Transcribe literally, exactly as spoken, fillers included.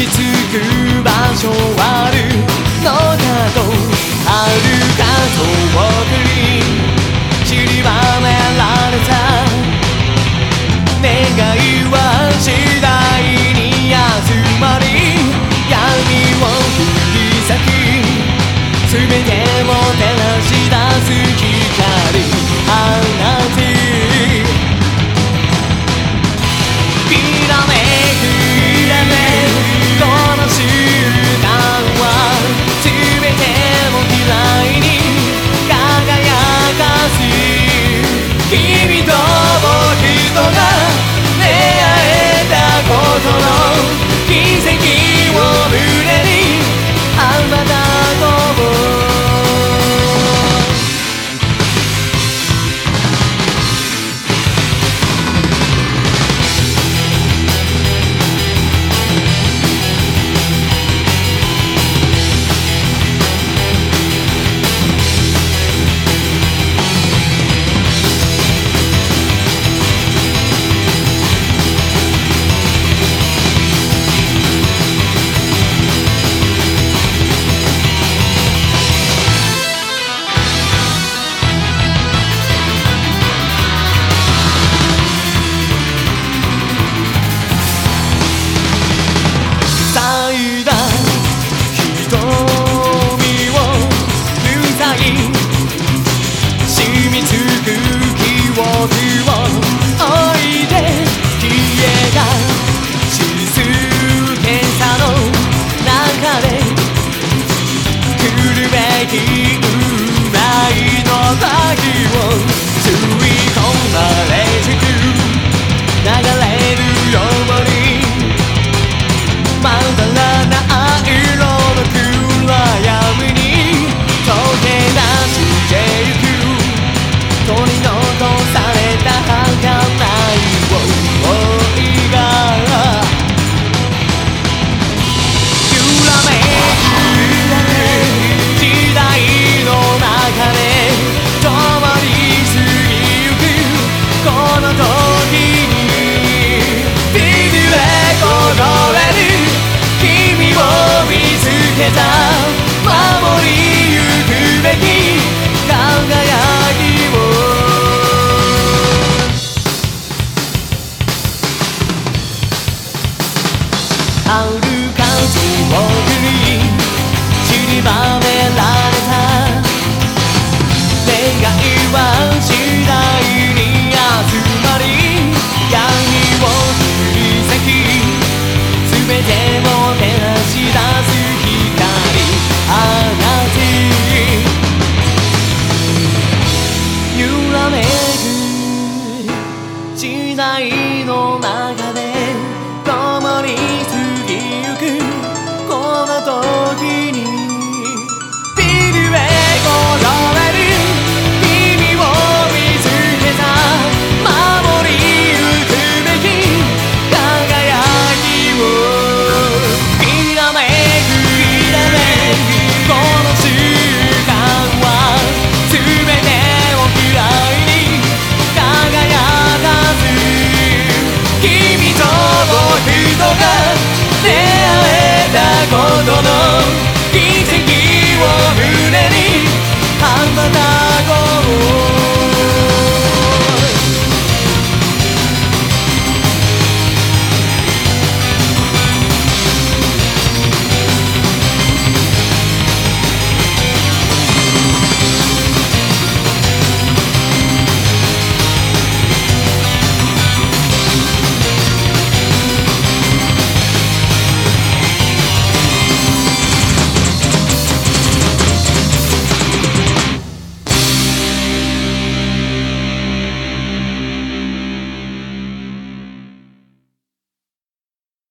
ち着く場所あるのかと遥か遠くに散りばめられた願いは次第に集まり闇を振り裂き全てを照らし出す光放てきらめくきらめくこの瞬間は全てを未来に輝かす君と僕とが出会えたことの奇跡を胸に羽ばたこう染みつく記憶を置いて消えた静けさの中で来るべき運命の時を吸い込まれてく流れるようにまだらない色の暗闇に溶け出してゆく取り残された儚い想いが揺らめく時代の中で共に過ぎゆくこの時にビビれこれる君を見つけた守りゆくべき輝きを遥か遠くに散りばめ